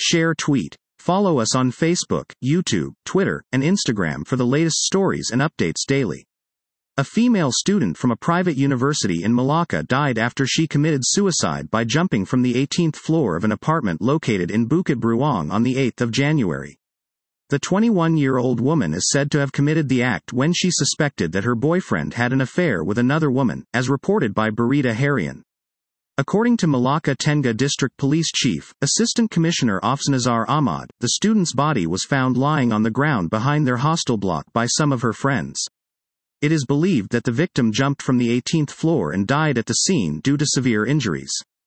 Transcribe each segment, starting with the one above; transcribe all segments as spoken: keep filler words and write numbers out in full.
Share tweet. Follow us on Facebook, YouTube, Twitter, and Instagram for the latest stories and updates daily. A female student from a private university in Malacca died after she committed suicide by jumping from the eighteenth floor of an apartment located in Bukit Beruang on the eighth of January. The twenty-one-year-old woman is said to have committed the act when she suspected that her boyfriend had an affair with another woman, as reported by Berita Harian. According to Malacca Tengah District Police Chief, Assistant Commissioner Afsanazar Ahmad, the student's body was found lying on the ground behind their hostel block by some of her friends. It is believed that the victim jumped from the eighteenth floor and died at the scene due to severe injuries.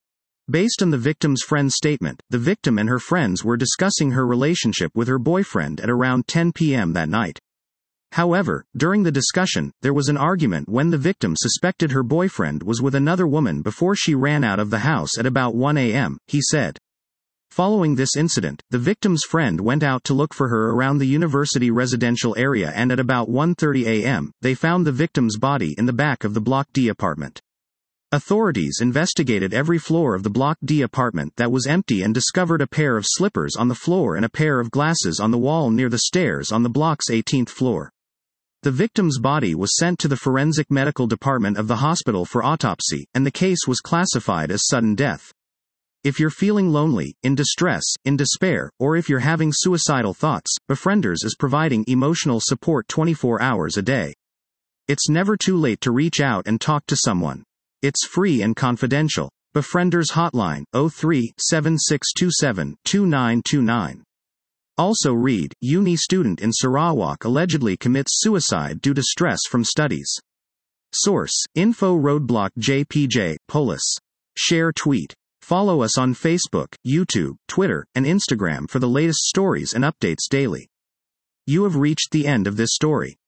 Based on the victim's friend's statement, the victim and her friends were discussing her relationship with her boyfriend at around ten p m that night. However, during the discussion, there was an argument when the victim suspected her boyfriend was with another woman before she ran out of the house at about one a m, he said. Following this incident, the victim's friend went out to look for her around the university residential area, and at about one thirty a m, they found the victim's body in the back of the Block D apartment. Authorities investigated every floor of the Block D apartment that was empty and discovered a pair of slippers on the floor and a pair of glasses on the wall near the stairs on the block's eighteenth floor. The victim's body was sent to the forensic medical department of the hospital for autopsy, and the case was classified as sudden death. If you're feeling lonely, in distress, in despair, or if you're having suicidal thoughts, Befrienders is providing emotional support twenty-four hours a day. It's never too late to reach out and talk to someone. It's free and confidential. Befrienders Hotline, zero three, seven six two seven, two nine two nine. Also read, Uni student in Sarawak allegedly commits suicide due to stress from studies. Source, Info Roadblock J P J, Polis. Share tweet. Follow us on Facebook, YouTube, Twitter, and Instagram for the latest stories and updates daily. You have reached the end of this story.